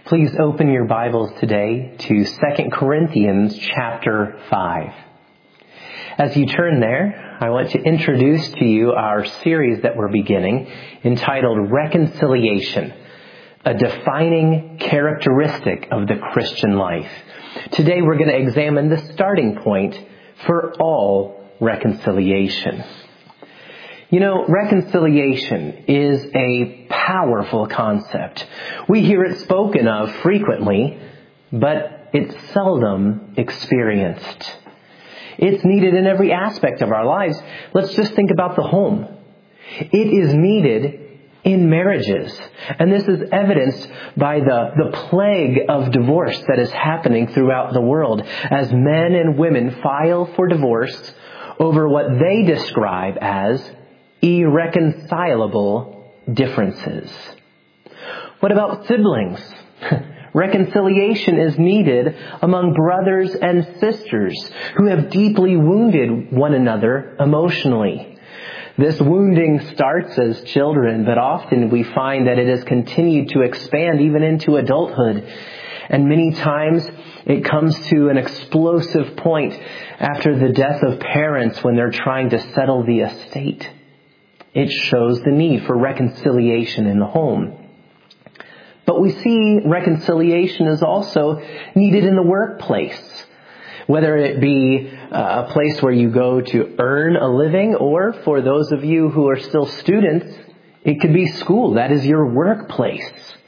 Please open your Bibles today to 2 Corinthians chapter 5. As you turn there, I want to introduce to you our series that we're beginning entitled Reconciliation, a defining characteristic of the Christian life. Today we're going to examine the starting point for all reconciliation. You know, reconciliation is a powerful concept. We hear it spoken of frequently, but it's seldom experienced. It's needed in every aspect of our lives. Let's just think about the home. It is needed in marriages. And this is evidenced by the plague of divorce that is happening throughout the world as men and women file for divorce over what they describe as irreconcilable differences. What about siblings? Reconciliation is needed among brothers and sisters who have deeply wounded one another emotionally. This wounding starts as children, but often we find that it has continued to expand even into adulthood. And many times it comes to an explosive point after the death of parents when they're trying to settle the estate. It shows the need for reconciliation in the home. But we see reconciliation is also needed in the workplace. Whether it be a place where you go to earn a living, or for those of you who are still students, it could be school. That is your workplace.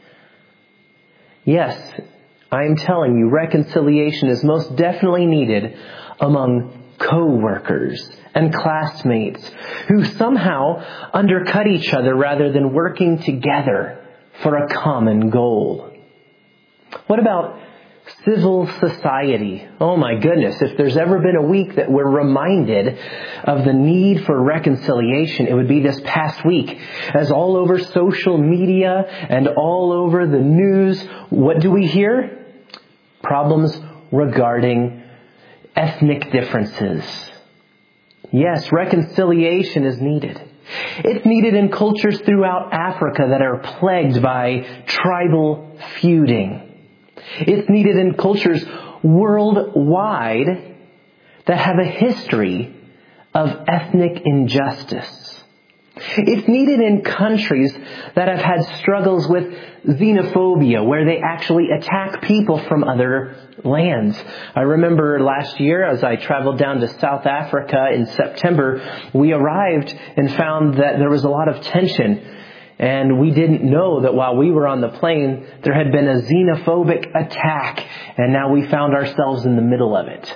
Yes, I'm telling you, reconciliation is most definitely needed among co-workers and classmates who somehow undercut each other rather than working together for a common goal. What about civil society? Oh my goodness, if there's ever been a week that we're reminded of the need for reconciliation, it would be this past week. As all over social media and all over the news, what do we hear? Problems regarding ethnic differences. Yes, reconciliation is needed. It's needed in cultures throughout Africa that are plagued by tribal feuding. It's needed in cultures worldwide that have a history of ethnic injustice. It's needed in countries that have had struggles with xenophobia, where they actually attack people from other lands. I remember last year as I traveled down to South Africa in September, we arrived and found that there was a lot of tension. And we didn't know that while we were on the plane, there had been a xenophobic attack. And now we found ourselves in the middle of it.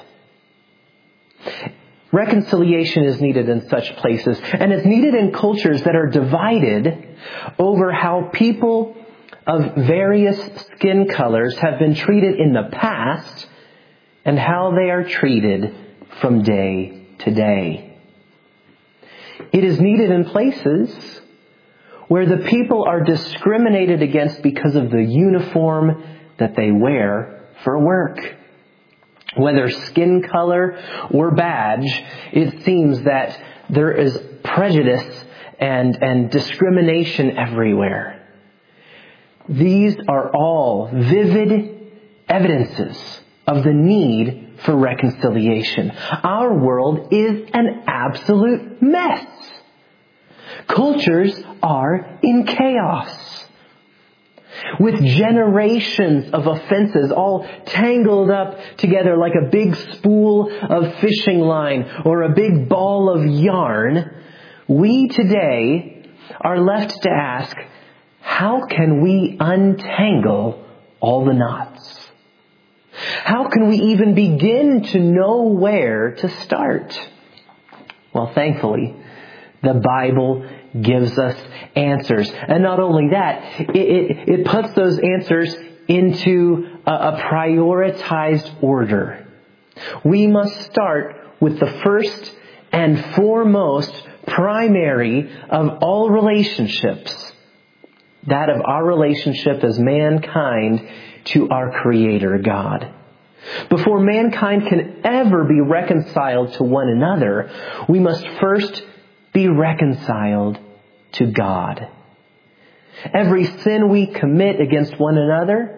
Reconciliation is needed in such places, and it's needed in cultures that are divided over how people of various skin colors have been treated in the past and how they are treated from day to day. It is needed in places where the people are discriminated against because of the uniform that they wear for work. Whether skin color or badge, it seems that there is prejudice and discrimination everywhere. These are all vivid evidences of the need for reconciliation. Our world is an absolute mess. Cultures are in chaos, with generations of offenses all tangled up together like a big spool of fishing line or a big ball of yarn. We today are left to ask, how can we untangle all the knots? How can we even begin to know where to start? Well, thankfully, the Bible gives us answers. And not only that, it puts those answers into a prioritized order. We must start with the first and foremost primary of all relationships, that of our relationship as mankind to our Creator God. Before mankind can ever be reconciled to one another, we must first be reconciled to God. Every sin we commit against one another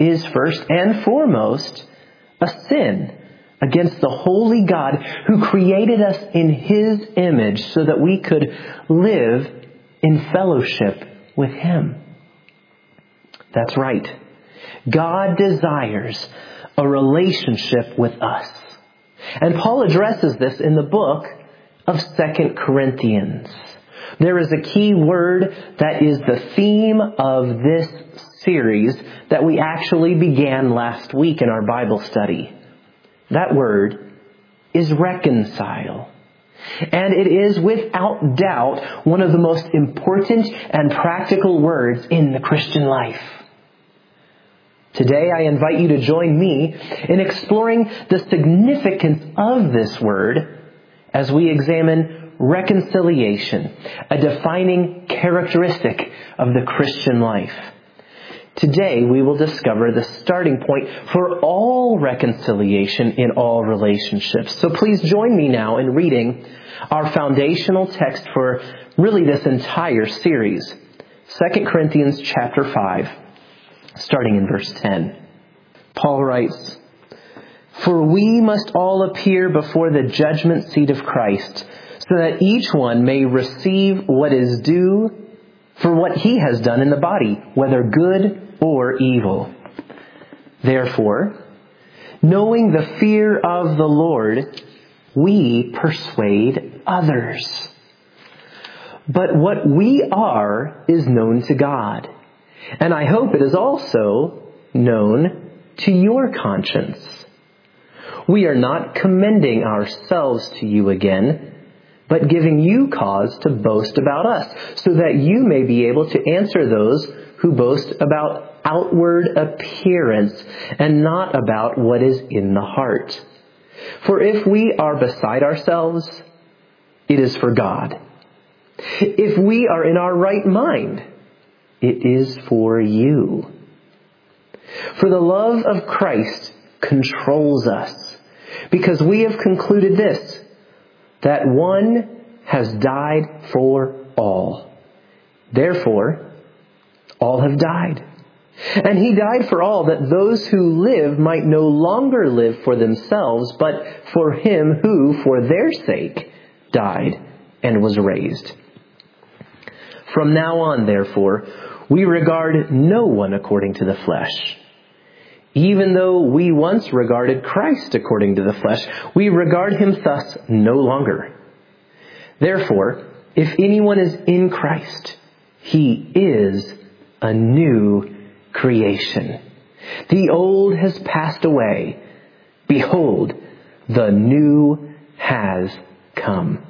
is first and foremost a sin against the holy God who created us in His image so that we could live in fellowship with Him. That's right. God desires a relationship with us. And Paul addresses this in the book of 2 Corinthians. There is a key word that is the theme of this series that we actually began last week in our Bible study. That word is reconcile. And it is without doubt one of the most important and practical words in the Christian life. Today I invite you to join me in exploring the significance of this word as we examine reconciliation, a defining characteristic of the Christian life. Today we will discover the starting point for all reconciliation in all relationships. So please join me now in reading our foundational text for really this entire series. 2 Corinthians chapter 5, starting in verse 10. Paul writes, "For we must all appear before the judgment seat of Christ, so that each one may receive what is due for what he has done in the body, whether good or evil. Therefore, knowing the fear of the Lord, we persuade others. But what we are is known to God, and I hope it is also known to your conscience. We are not commending ourselves to you again, but giving you cause to boast about us, so that you may be able to answer those who boast about outward appearance and not about what is in the heart. For if we are beside ourselves, it is for God. If we are in our right mind, it is for you. For the love of Christ controls us, because we have concluded this, that one has died for all. Therefore, all have died. And He died for all, that those who live might no longer live for themselves, but for Him who, for their sake, died and was raised. From now on, therefore, we regard no one according to the flesh. Even though we once regarded Christ according to the flesh, we regard Him thus no longer. Therefore, if anyone is in Christ, he is a new creation. The old has passed away. Behold, the new has come.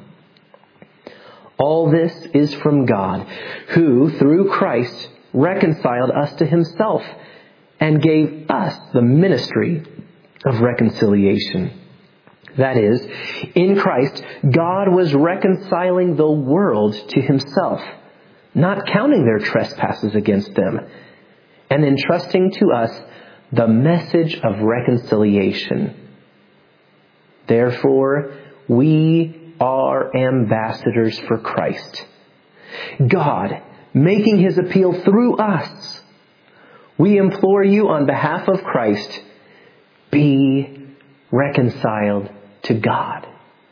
All this is from God, who, through Christ, reconciled us to Himself and gave us the ministry of reconciliation. That is, in Christ, God was reconciling the world to Himself, not counting their trespasses against them, and entrusting to us the message of reconciliation. Therefore, we are ambassadors for Christ, God making His appeal through us. We implore you on behalf of Christ, be reconciled to God.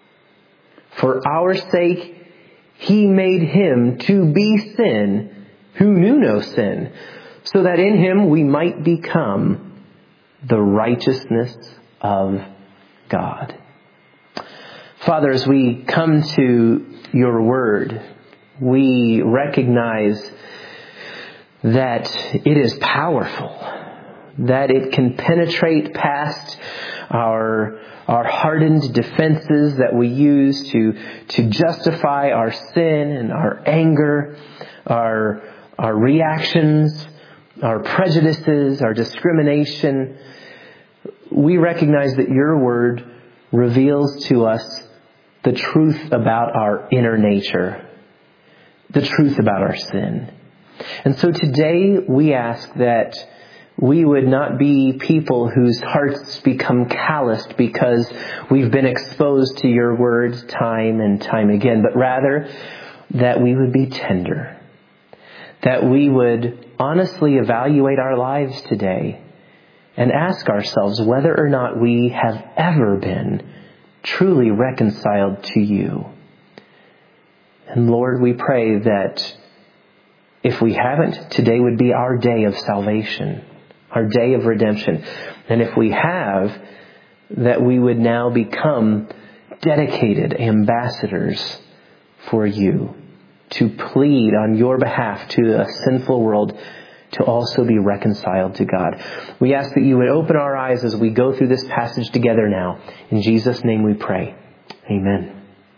For our sake, He made Him to be sin who knew no sin, so that in Him we might become the righteousness of God. Father, as we come to your word, we recognize that it is powerful, that it can penetrate past our hardened defenses that we use to justify our sin and our anger, our reactions, our prejudices, our discrimination. We recognize that your word reveals to us the truth about our inner nature, the truth about our sin. And so today we ask that we would not be people whose hearts become calloused because we've been exposed to your words time and time again, but rather that we would be tender, that we would honestly evaluate our lives today and ask ourselves whether or not we have ever been truly reconciled to you. And Lord, we pray that if we haven't, today would be our day of salvation, our day of redemption. And if we have, that we would now become dedicated ambassadors for you, to plead on your behalf to a sinful world to also be reconciled to God. We ask that you would open our eyes as we go through this passage together now. In Jesus' name we pray. Amen.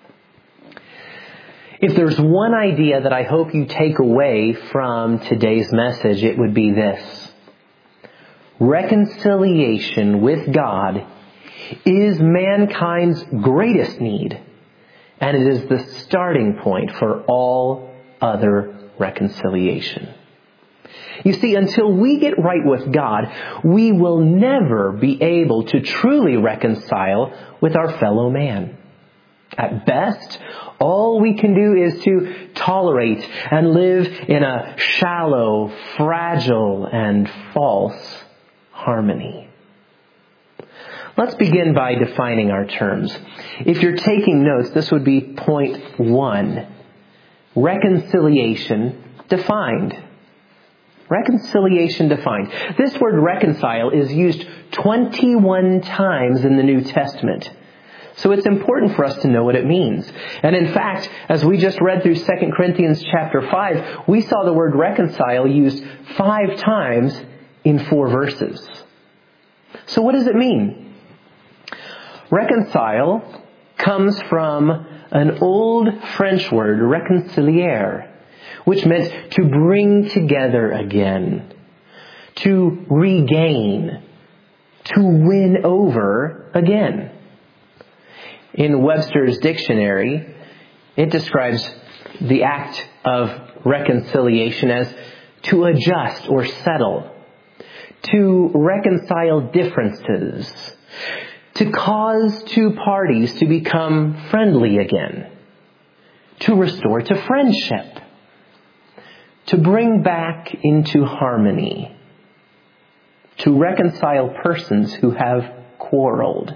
If there's one idea that I hope you take away from today's message, it would be this. Reconciliation with God is mankind's greatest need, and it is the starting point for all other reconciliation. You see, until we get right with God, we will never be able to truly reconcile with our fellow man. At best, all we can do is to tolerate and live in a shallow, fragile, and false harmony. Let's begin by defining our terms. If you're taking notes, this would be point 1. Reconciliation defined. Reconciliation defined. This word reconcile is used 21 times in the New Testament. So it's important for us to know what it means. And in fact, as we just read through 2 Corinthians chapter 5, we saw the word reconcile used 5 times in 4 verses. So what does it mean? Reconcile comes from an old French word, réconcilier, which meant to bring together again, to regain, to win over again. In Webster's dictionary, it describes the act of reconciliation as to adjust or settle, to reconcile differences, to cause 2 parties to become friendly again, to restore to friendship, to bring back into harmony, to reconcile persons who have quarreled.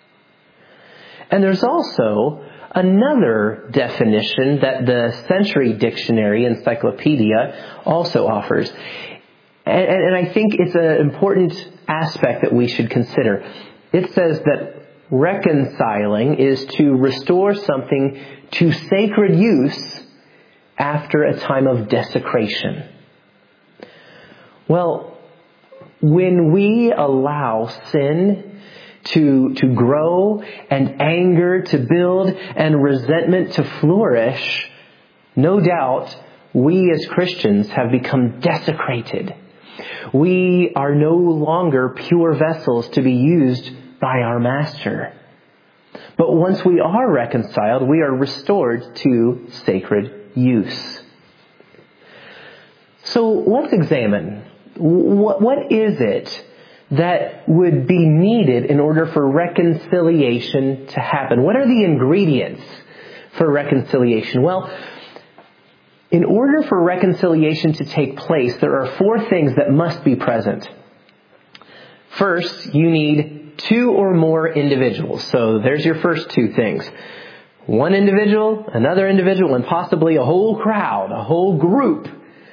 And there's also another definition that the Century Dictionary Encyclopedia also offers. And I think it's an important aspect that we should consider. It says that reconciling is to restore something to sacred use after a time of desecration. Well, when we allow sin to grow and anger to build and resentment to flourish, no doubt we as Christians have become desecrated. We are no longer pure vessels to be used by our Master. But once we are reconciled, we are restored to sacred use. So let's examine, what is it that would be needed in order for reconciliation to happen? What are the ingredients for reconciliation? Well, in order for reconciliation to take place, there are 4 things that must be present. First, you need 2 or more individuals. So there's your first 2 things. 1 individual, another individual, and possibly a whole crowd, a whole group.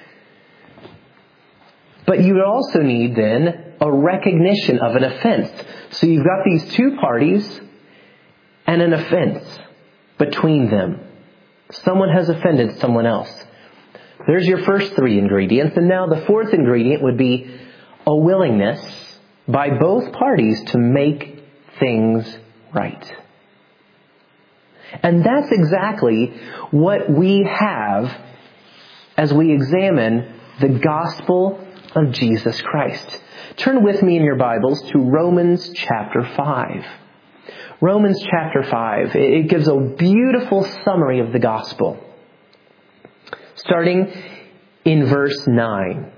But you would also need then a recognition of an offense. So you've got these 2 parties and an offense between them. Someone has offended someone else. There's your first 3 ingredients. And now the 4th ingredient would be a willingness by both parties to make things right. And that's exactly what we have as we examine the gospel of Jesus Christ. Turn with me in your Bibles to Romans chapter 5. Romans chapter 5. It gives a beautiful summary of the gospel. Starting in verse 9.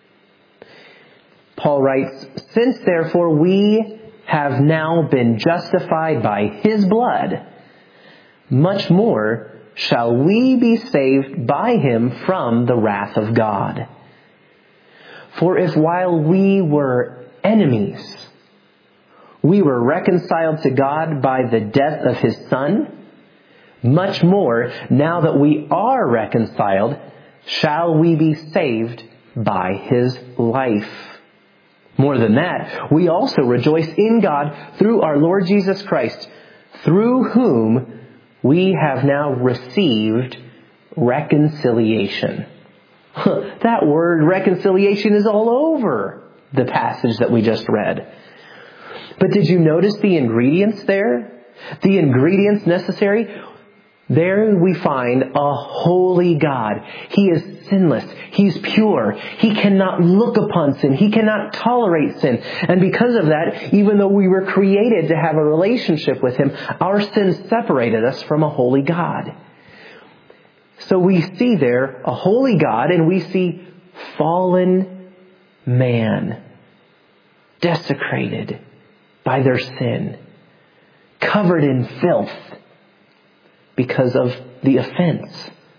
Paul writes, "Since therefore we have now been justified by His blood, much more shall we be saved by Him from the wrath of God. For if while we were enemies, we were reconciled to God by the death of His Son. Much more, now that we are reconciled, shall we be saved by His life. More than that, we also rejoice in God through our Lord Jesus Christ, through whom we have now received reconciliation. That word reconciliation is all over the passage that we just read. But did you notice the ingredients there? The ingredients necessary? There we find a holy God. He is sinless. He's pure. He cannot look upon sin. He cannot tolerate sin. And because of that, even though we were created to have a relationship with Him, our sins separated us from a holy God. So we see there a holy God, and we see fallen man, desecrated by their sin, covered in filth because of the offense.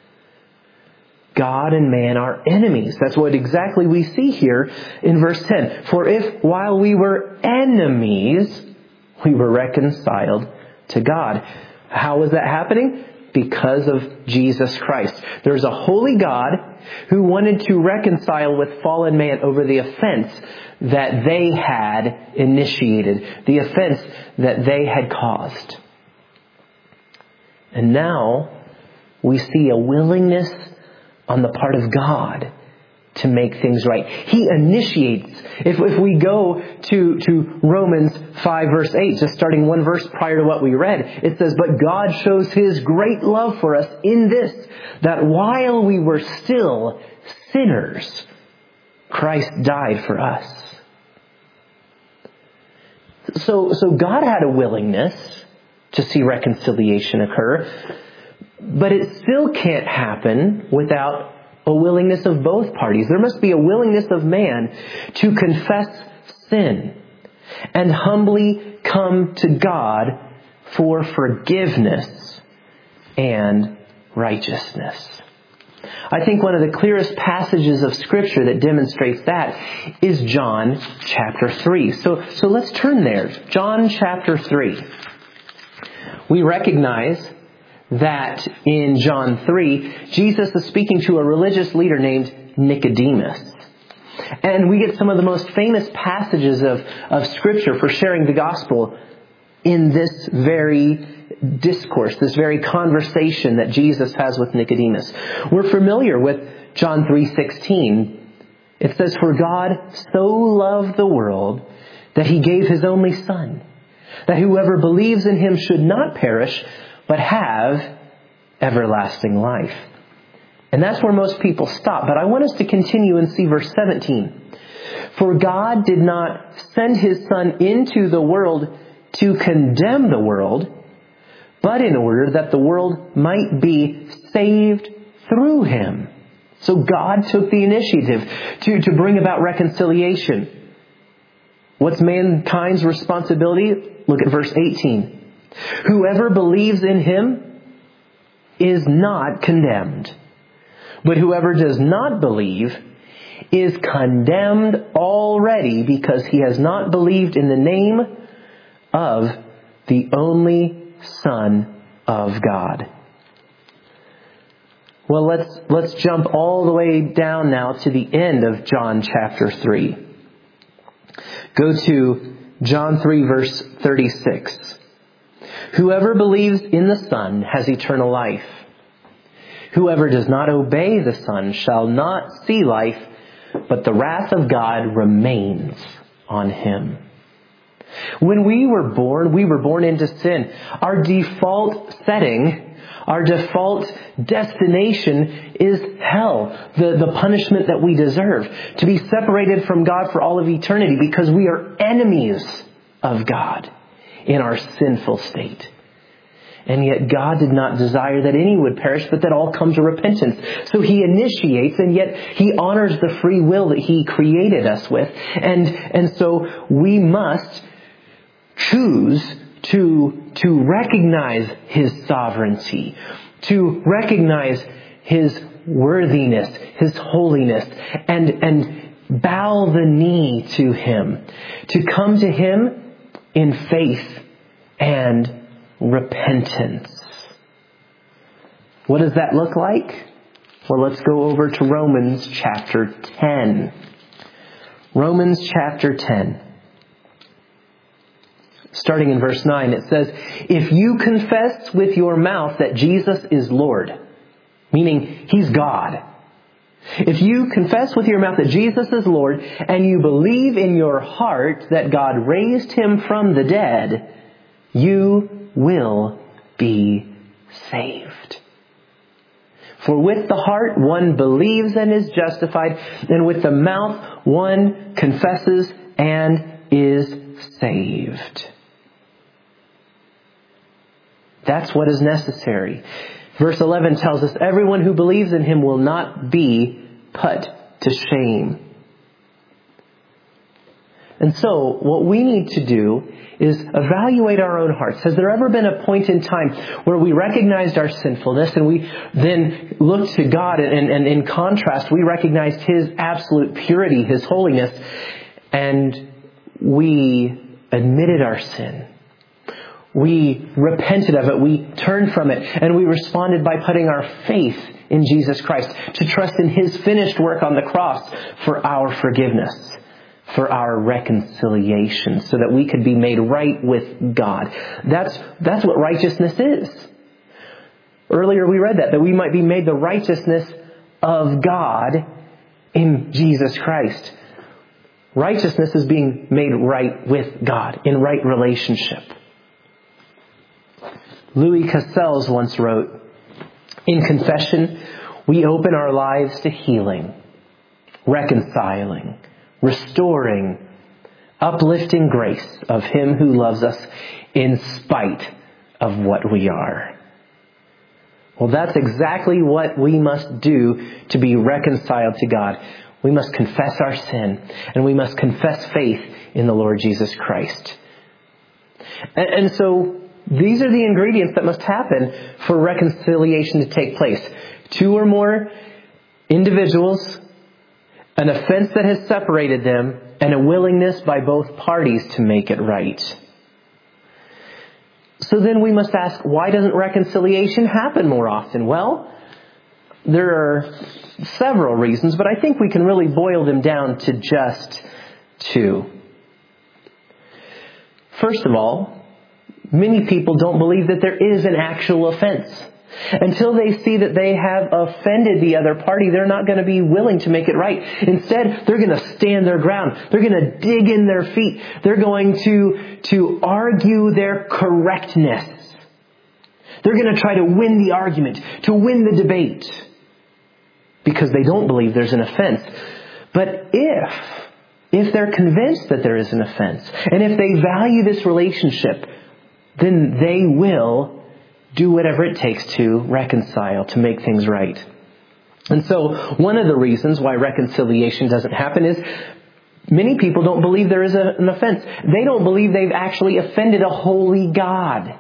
God and man are enemies. That's what exactly we see here in verse 10. For if while we were enemies, we were reconciled to God. How was that happening? Because of Jesus Christ. There's a holy God who wanted to reconcile with fallen man over the offense that they had initiated, the offense that they had caused. And now we see a willingness on the part of God to make things right. He initiates. If we go to Romans 5 verse 8, just starting one verse prior to what we read, it says, "But God shows His great love for us in this, that while we were still sinners, Christ died for us." So God had a willingness to see reconciliation occur, but it still can't happen without a willingness of both parties. There must be a willingness of man to confess sin and humbly come to God for forgiveness and righteousness. I think one of the clearest passages of Scripture that demonstrates that is John chapter 3. So let's turn there. John chapter 3. We recognize that in John 3, Jesus is speaking to a religious leader named Nicodemus. And we get some of the most famous passages of Scripture for sharing the gospel in this very discourse, this very conversation that Jesus has with Nicodemus. We're familiar with John 3:16. It says, "For God so loved the world that He gave His only Son, that whoever believes in Him should not perish, but have everlasting life." And that's where most people stop. But I want us to continue and see verse 17. "For God did not send His Son into the world to condemn the world, but in order that the world might be saved through Him." So God took the initiative to bring about reconciliation. What's mankind's responsibility? Look at verse 18. "Whoever believes in Him is not condemned. But whoever does not believe is condemned already because he has not believed in the name of the only Son of God." Well, let's jump all the way down now to the end of John chapter 3. Go to John 3 verse 36. "Whoever believes in the Son has eternal life. Whoever does not obey the Son shall not see life, but the wrath of God remains on him." When we were born into sin. Our default setting, our default destination is hell, the punishment that we deserve, to be separated from God for all of eternity because we are enemies of God in our sinful state. And yet God did not desire that any would perish, but that all come to repentance. So He initiates, and yet He honors the free will that He created us with. And so we must choose to recognize His sovereignty, to recognize His worthiness, His holiness, and bow the knee to Him, to come to Him in faith and repentance. What does that look like? Well, let's go over to Romans chapter 10. Romans chapter 10. Starting in verse 9, it says, "If you confess with your mouth that Jesus is Lord," meaning He's God. "If you confess with your mouth that Jesus is Lord, and you believe in your heart that God raised Him from the dead, you will be saved. For with the heart one believes and is justified, and with the mouth one confesses and is saved." That's what is necessary. Verse 11 tells us everyone who believes in Him will not be put to shame. And so, what we need to do is evaluate our own hearts. Has there ever been a point in time where we recognized our sinfulness and we then looked to God and in contrast, we recognized His absolute purity, His holiness, and we admitted our sin? We repented of it, we turned from it, and we responded by putting our faith in Jesus Christ, to trust in His finished work on the cross for our forgiveness, for our reconciliation, so that we could be made right with God. That's what righteousness is. Earlier we read that we might be made the righteousness of God in Jesus Christ. Righteousness is being made right with God, in right relationship. Louis Cassels once wrote, "In confession, we open our lives to healing, reconciling, restoring, uplifting grace of Him who loves us in spite of what we are." Well, that's exactly what we must do to be reconciled to God. We must confess our sin, and we must confess faith in the Lord Jesus Christ. And so, these are the ingredients that must happen for reconciliation to take place. 2 or more individuals, an offense that has separated them, and a willingness by both parties to make it right. So then we must ask, why doesn't reconciliation happen more often? Well, there are several reasons, but I think we can really boil them down to just 2. First of all, many people don't believe that there is an actual offense. Until they see that they have offended the other party, they're not going to be willing to make it right. Instead, they're going to stand their ground. They're going to dig in their feet. They're going to argue their correctness. They're going to try to win the argument, to win the debate, because they don't believe there's an offense. But if they're convinced that there is an offense, and if they value this relationship, then they will do whatever it takes to reconcile, to make things right. And so, one of the reasons why reconciliation doesn't happen is many people don't believe there is an offense. They don't believe they've actually offended a holy God.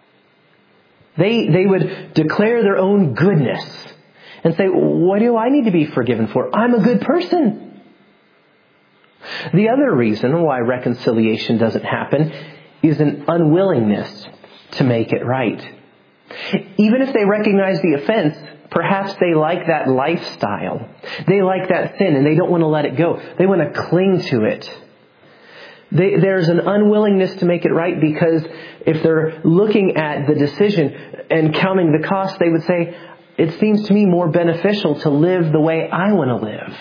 They would declare their own goodness and say, what do I need to be forgiven for? I'm a good person. The other reason why reconciliation doesn't happen is an unwillingness to make it right. Even if they recognize the offense, perhaps they like that lifestyle. They like that sin and they don't want to let it go. They want to cling to it. There's an unwillingness to make it right because if they're looking at the decision and counting the cost, they would say, it seems to me more beneficial to live the way I want to live.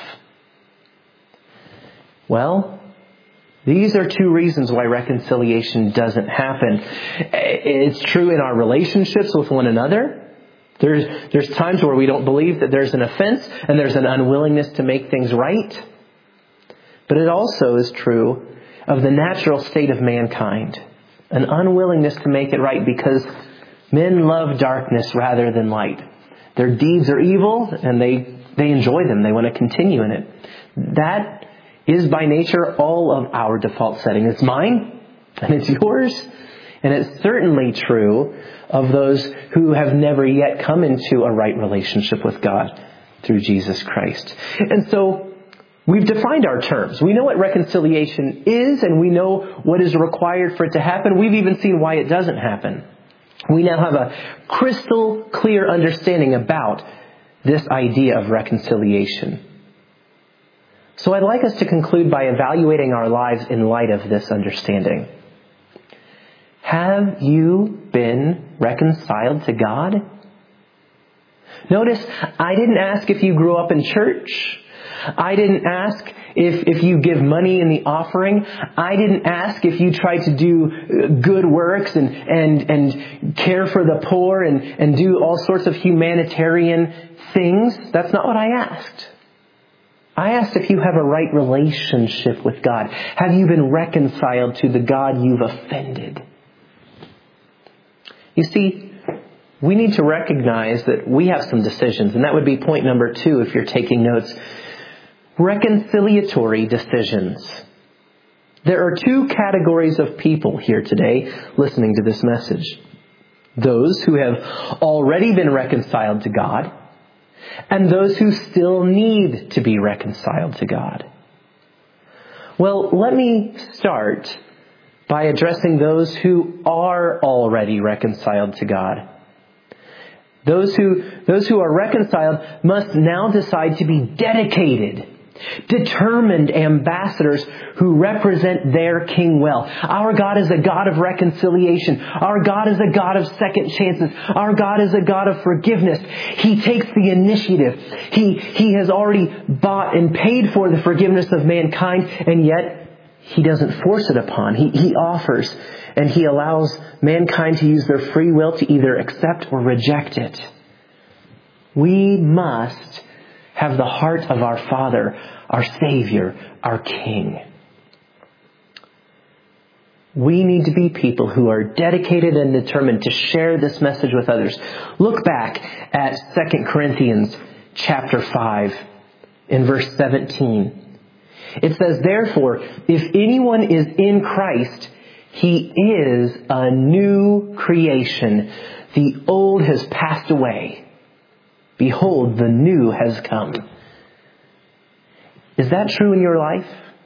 Well, these are 2 reasons why reconciliation doesn't happen. It's true in our relationships with one another. There's times where we don't believe that there's an offense and there's an unwillingness to make things right. But it also is true of the natural state of mankind. An unwillingness to make it right because men love darkness rather than light. Their deeds are evil and they enjoy them. They want to continue in it. That is by nature all of our default setting. It's mine and it's yours. And it's certainly true of those who have never yet come into a right relationship with God through Jesus Christ. And so We've defined our terms. We know what reconciliation is, and we know what is required for it to happen. We've even seen why it doesn't happen. We now have a crystal clear understanding about this idea of reconciliation. So I'd like us to conclude by evaluating our lives in light of this understanding. Have you been reconciled to God? Notice, I didn't ask if you grew up in church. I didn't ask if you give money in the offering. I didn't ask if you try to do good works and care for the poor and do all sorts of humanitarian things. That's not what I asked. I asked if you have a right relationship with God. Have you been reconciled to the God you've offended? You see, we need to recognize that we have some decisions, and that would be point number 2 if you're taking notes. Reconciliatory decisions. There are 2 categories of people here today listening to this message. Those who have already been reconciled to God, and those who still need to be reconciled to God. Well, let me start by addressing those who are already reconciled to God. Those who are reconciled must now decide to be dedicated, determined ambassadors who represent their King well. Our God is a God of reconciliation. Our God is a God of second chances. Our God is a God of forgiveness. He takes the initiative. He has already bought and paid for the forgiveness of mankind, and yet He doesn't force it upon. He offers, and He allows mankind to use their free will to either accept or reject it. We must have the heart of our Father, our Savior, our King. We need to be people who are dedicated and determined to share this message with others. Look back at 2 Corinthians chapter 5 in verse 17. It says, "Therefore, if anyone is in Christ, he is a new creation. The old has passed away. Behold, the new has come." Is that true in your life?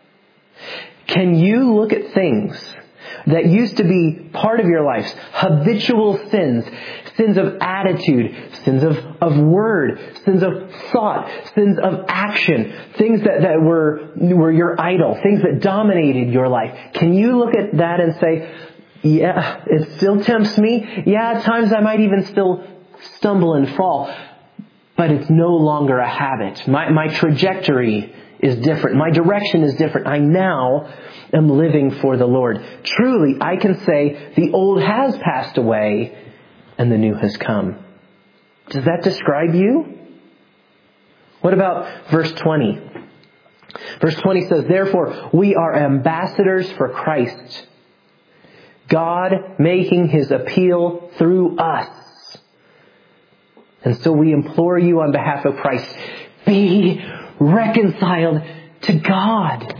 Can you look at things that used to be part of your life, habitual sins, sins of attitude, sins of word, sins of thought, sins of action, things that were your idol, things that dominated your life? Can you look at that and say, yeah, it still tempts me. Yeah, at times I might even still stumble and fall, but it's no longer a habit. My trajectory is different. My direction is different. I now am living for the Lord. Truly, I can say the old has passed away and the new has come. Does that describe you? What about verse 20? Verse 20 says, "Therefore, we are ambassadors for Christ, God making His appeal through us. And so we implore you on behalf of Christ, be reconciled to God."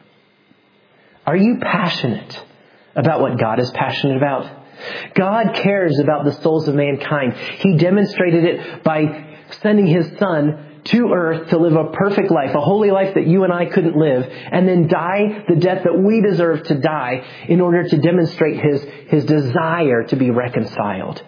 Are you passionate about what God is passionate about? God cares about the souls of mankind. He demonstrated it by sending His Son to earth to live a perfect life, a holy life that you and I couldn't live, and then die the death that we deserve to die in order to demonstrate His desire to be reconciled.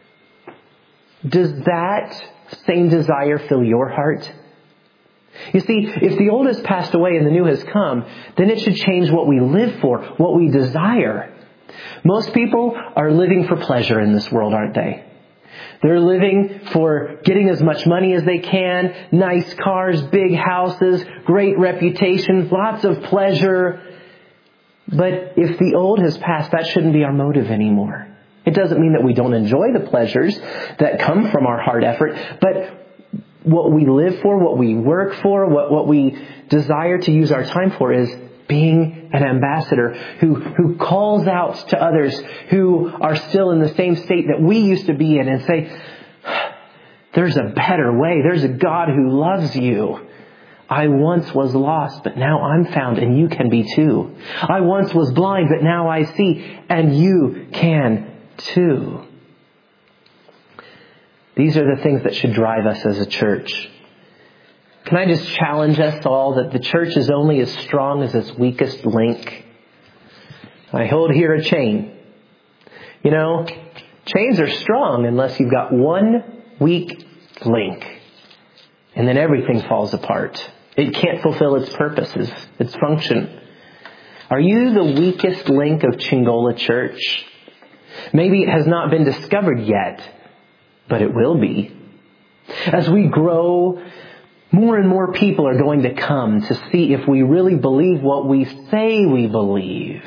Does that same desire fill your heart? You see, if the old has passed away and the new has come, then it should change what we live for, what we desire. Most people are living for pleasure in this world, aren't they? They're living for getting as much money as they can, nice cars, big houses, great reputations, lots of pleasure. But if the old has passed, that shouldn't be our motive anymore. It doesn't mean that we don't enjoy the pleasures that come from our hard effort, but what we live for, what we work for, what we desire to use our time for is being an ambassador who calls out to others who are still in the same state that we used to be in and say, there's a better way. There's a God who loves you. I once was lost, but now I'm found, and you can be too. I once was blind, but now I see, and you can too. These are the things that should drive us as a church. Can I just challenge us all that the church is only as strong as its weakest link? I hold here a chain. You know, chains are strong unless you've got one weak link. And then everything falls apart. It can't fulfill its purposes, its function. Are you the weakest link of Chingola Church? Maybe it has not been discovered yet, but it will be. As we grow, more and more people are going to come to see if we really believe what we say we believe.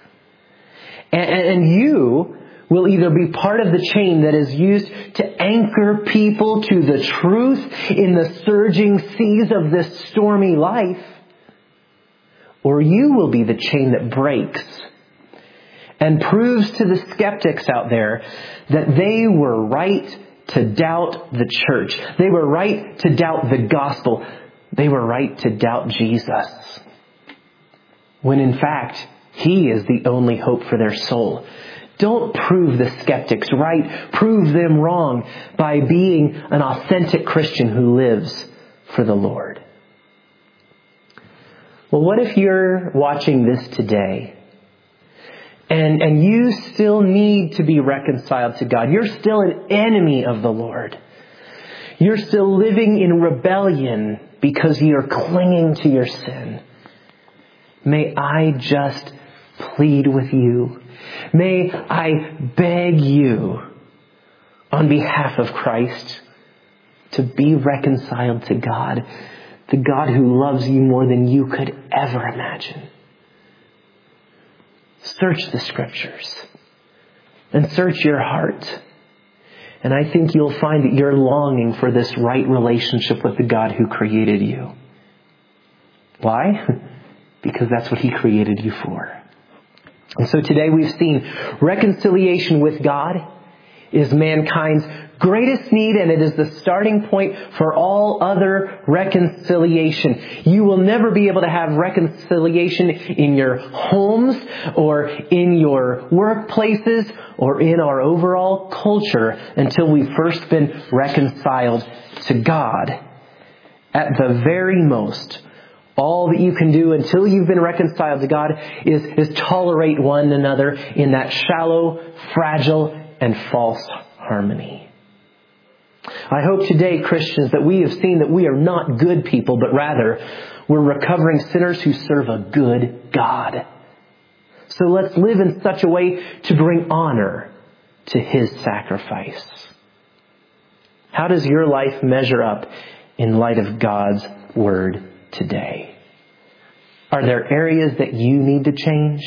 And you will either be part of the chain that is used to anchor people to the truth in the surging seas of this stormy life, or you will be the chain that breaks and proves to the skeptics out there that they were right to doubt the church. They were right to doubt the gospel. They were right to doubt Jesus. When in fact, He is the only hope for their soul. Don't prove the skeptics right. Prove them wrong by being an authentic Christian who lives for the Lord. Well, what if you're watching this today and you still need to be reconciled to God? You're still an enemy of the Lord. You're still living in rebellion because you're clinging to your sin. May I just plead with you. May I beg you on behalf of Christ to be reconciled to God, the God who loves you more than you could ever imagine. Search the Scriptures and search your heart. And I think you'll find that you're longing for this right relationship with the God who created you. Why? Because that's what He created you for. And so today we've seen reconciliation with God is mankind's greatest need, and it is the starting point for all other reconciliation. You will never be able to have reconciliation in your homes or in your workplaces or in our overall culture until we've first been reconciled to God. At the very most, all that you can do until you've been reconciled to God is tolerate one another in that shallow, fragile, and false harmony. I hope today, Christians, that we have seen that we are not good people, but rather we're recovering sinners who serve a good God. So let's live in such a way to bring honor to His sacrifice. How does your life measure up in light of God's Word today? Are there areas that you need to change?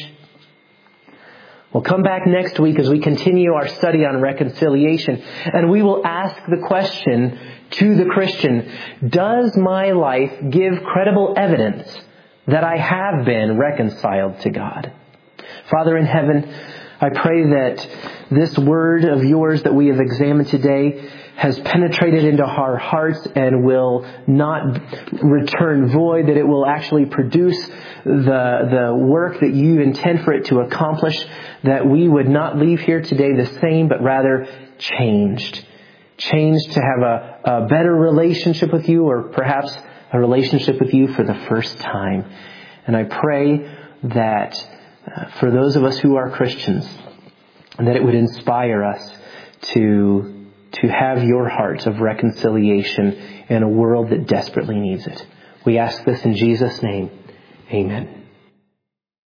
Well, come back next week as we continue our study on reconciliation, and we will ask the question to the Christian, does my life give credible evidence that I have been reconciled to God? Father in heaven, I pray that this word of yours that we have examined today has penetrated into our hearts and will not return void, that it will actually produce the work that you intend for it to accomplish, that we would not leave here today the same, but rather changed. Changed to have a better relationship with you, or perhaps a relationship with you for the first time. And I pray that for those of us who are Christians, that it would inspire us to have your heart of reconciliation in a world that desperately needs it. We ask this in Jesus' name. Amen.